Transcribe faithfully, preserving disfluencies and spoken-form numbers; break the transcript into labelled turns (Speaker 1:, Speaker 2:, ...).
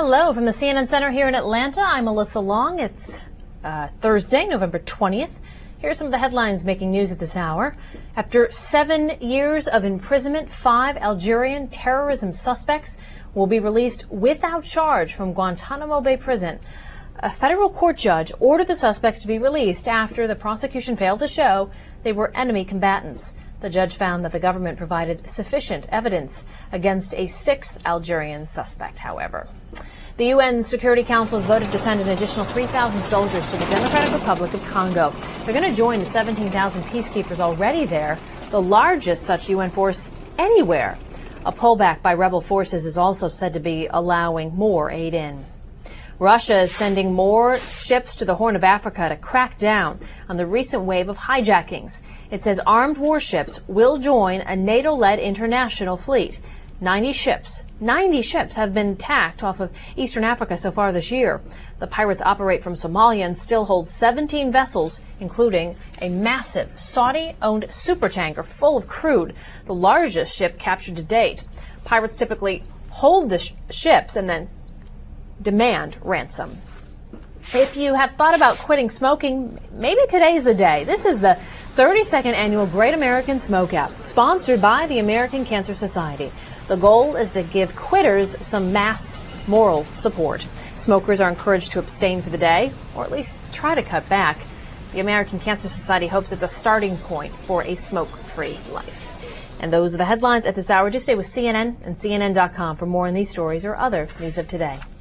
Speaker 1: Hello from the C N N Center here in Atlanta. I'm Melissa Long. It's uh, Thursday, November twentieth. Here are some of the headlines making news at this hour. After seven years of imprisonment, five Algerian terrorism suspects will be released without charge from Guantanamo Bay Prison. A federal court judge ordered the suspects to be released after the prosecution failed to show they were enemy combatants. The judge found that the government provided sufficient evidence against a sixth Algerian suspect, however. The U N Security Council has voted to send an additional three thousand soldiers to the Democratic Republic of Congo. They're going to join the seventeen thousand peacekeepers already there, the largest such U N force anywhere. A pullback by rebel forces is also said to be allowing more aid in. Russia is sending more ships to the Horn of Africa to crack down on the recent wave of hijackings. It says armed warships will join a NATO-led international fleet. ninety ships, ninety ships have been attacked off of eastern Africa so far this year. The pirates operate from Somalia and still hold seventeen vessels, including a massive Saudi-owned supertanker full of crude, the largest ship captured to date. Pirates typically hold the sh- ships and then demand ransom. If you have thought about quitting smoking, maybe today's the day. This is the thirty-second annual Great American Smokeout, sponsored by the American Cancer Society. The goal is to give quitters some mass moral support. Smokers are encouraged to abstain for the day, or at least try to cut back. The American Cancer Society hopes it's a starting point for a smoke-free life. And those are the headlines at this hour. Do stay with C N N and C N N dot com for more on these stories or other news of today.